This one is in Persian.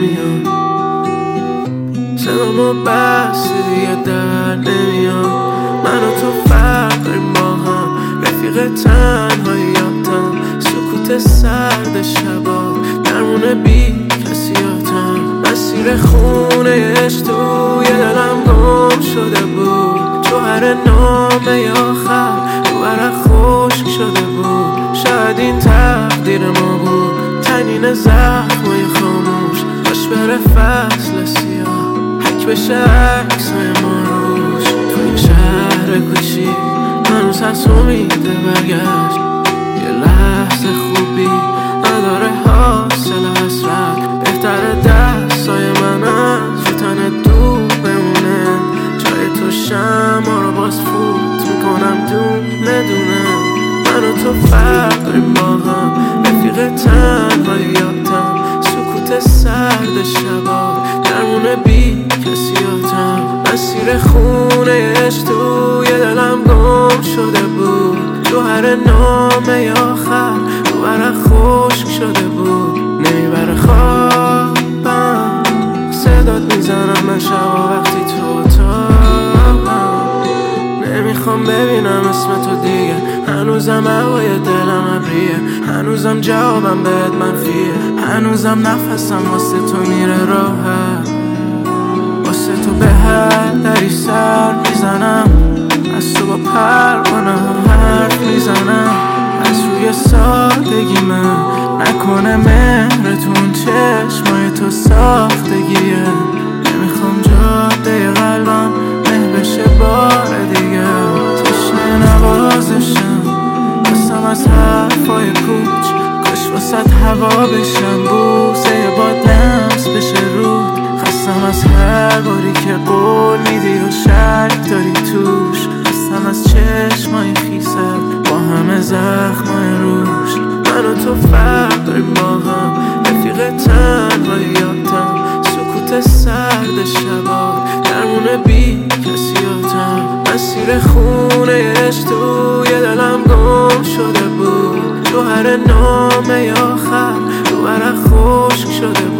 نمیاد، صدامو بستی دیگه در نمیاد. من و تو فرق داریم با هم، رفیق تنهاییاتم، سکوت سرد شبا درمون بی کسیاتم. مسیر خونه عشق توی دلم گم شده بود، جوهر نامه آخر رو ورق خشک شده بود. شاید این تقدیر ما بود، تنین زخمای خاموش، باش بره فصل سیاه، حک بشه عکسای ما روش. تو این شهر کوچیک هنوز هست امیده برگشت، یه لحظه خوبی نداره حاصل حسرت. بهتره دستای من از رو تن دور بمونه، جای تو شمع رو باز فوت میکنم دونه دونه. من و تو فرق داریم با هم، رفیق تنهاییاتم، سکوت سرد شبا درمون بی کسیاتم. مسیر خونه عشق توی دلم گم شده بود، جوهر نامه آخر رو ورق خشک شده بود. نمیبره خوابم، صدات میزنم من شبا وقتی تو اتاقم. نمیخوام ببینم اسم تو دیگه، هنوزم هوای دلم ابریه، هنوزم جوابم بهت منفیه، هنوزم نفسم واسه تو میره راحت. واسه تو به هر دری سر میزنم، از تو با پروانه ها حرف میزنم. از روی سادگی من نکنه مهرتون، چشمای تو ساختگیه. نمیخوام جاده قلبم مه بشه بار دیگه، تشنه نوازشم، قسم از حرفای کوچ، کاش واسد هوا بشم، بوسه باد لمس بشه رود. خستم از هر باری که قول میدی و شک داری توش، خستم از چشمای خیست با همه زخمای روش. من و تو فرق داریم با هم، رفیق تنهاییاتم، سکوت سرد شبا درمون بی کسیاتم. مسیر خونه عشق توی دلم گم شده بود، جوهر نامه آخر رو ورق خشک شده بود.